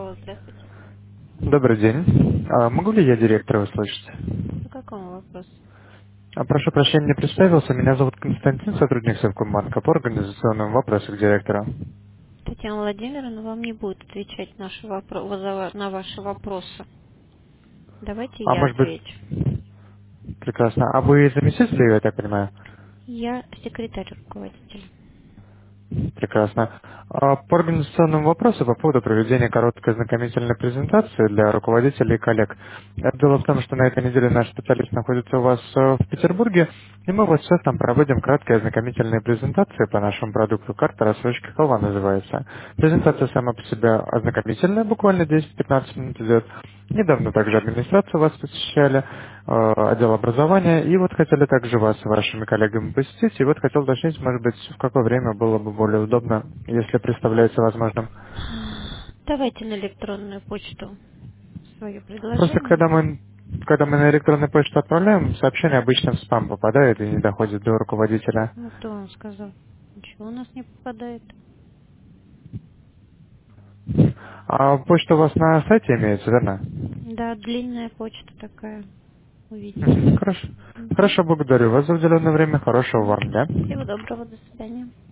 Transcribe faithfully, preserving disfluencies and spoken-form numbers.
Алло, здравствуйте. Добрый день. А, могу ли я директора услышать? По какому вопросу? А, прошу прощения, не представился. Меня зовут Константин, сотрудник Совкомбанка по организационным вопросам директора. Татьяна Владимировна вам не будет отвечать наши вопро- воза- на ваши вопросы. Давайте А я может быть, отвечу. прекрасно. А вы заместитель, я так понимаю? Я секретарь руководителя. Прекрасно. А, По организационному вопросу по поводу проведения короткой ознакомительной презентации для руководителей и коллег. Это Дело в том, что на этой неделе наш специалист находится у вас э, в Петербурге, и мы вот сейчас там проводим краткие ознакомительные презентации по нашему продукту. Карта рассрочки халва называется. Презентация сама по себе ознакомительная, буквально десять-пятнадцать минут идет. Недавно также администрацию вас посещали, э, отдел образования, и вот хотели также вас с вашими коллегами посетить, и вот хотел уточнить, может быть, в какое время было бы более удобно, если представляется возможным. Давайте на электронную почту свое Просто предложение. когда мы, когда мы на электронную почту отправляем, сообщение обычно в спам попадает и не доходит до руководителя. Ну, кто вам сказал? Ничего у нас не попадает. А почта у вас на сайте имеется, верно? Да, длинная почта такая. Увидите. Мгм, хорошо. Мгм. Хорошо, благодарю вас за уделенное время. Хорошего М. вам дня. Всего доброго, до свидания.